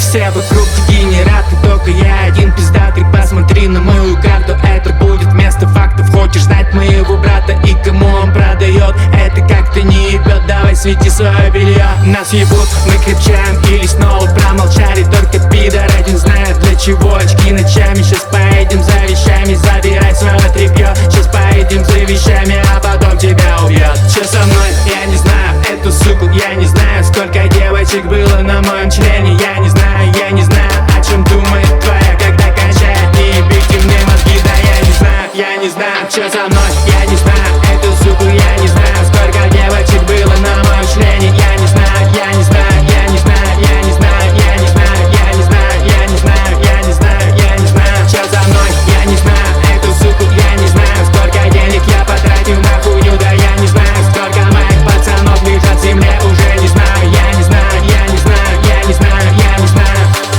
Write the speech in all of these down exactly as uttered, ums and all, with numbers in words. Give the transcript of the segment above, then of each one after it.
Все вокруг дегенераты, только я один пиздатый. Посмотри на мою карту, это будет вместо фактов. Хочешь знать моего брата и кому он продает? Это как-то не ебет, давай свети свое белье. Нас ебут, мы кричаем или снова промолчали. Только пидор один знает, для чего очки ночами. Сейчас поедем за вещами, забирай свое тряпье. Сейчас поедем за вещами, а потом тебя убьет. Че со мной? Я не знаю, эту суку я не знаю. Сколько девочек было на моем члене, я не знаю, я не знаю, о чем думает твоя, когда кончает. Не ебите мне мозги, да я не знаю, я не знаю, че со мной. Я не знаю, эту суку я не знаю. Сколько девочек было на моем члене, я не знаю, я не знаю, я не знаю, я не знаю, я не знаю, я не знаю, я не знаю, я не знаю, я не знаю, че со мной. Я не знаю, эту суку я не знаю. Сколько денег я потратил на хуйню, да я не знаю. Сколько моих пацанов лежат в земле, уже не знаю. Я не знаю, я не знаю, я не знаю, я не знаю.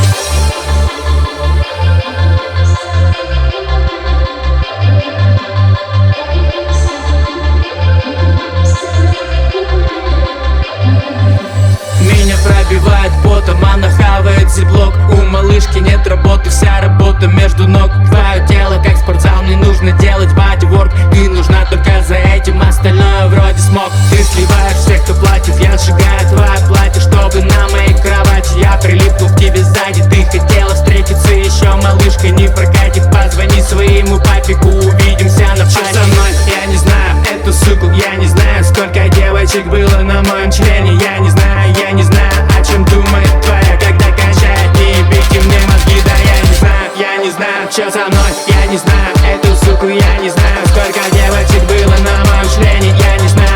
Меня пробивает потом, она хавает зиблок. У малышки нет работы, вся работа между ног. Твое тело как спортзал, мне нужно делать бодиворк. Ты нужна только за этим, остальное вроде смог. Ты сливаешь всех, кто платит, я сжигаю твое платье. Чтобы на моей кровати я прилипну к тебе сзади. Ты хотела встретиться еще, малышка, не прокатит. Позвони своему папику, увидимся на паре. Что со мной? Я не знаю, эту суку я не знаю. Сколько девочек было на моем члене, я не знаю, я не знаю, о чем думает твоя, когда кончает. Не ебите мне мозги, да я не знаю, я не знаю, что со мной. Я не знаю, эту суку я не знаю. Сколько девочек было на моем члене, я не знаю.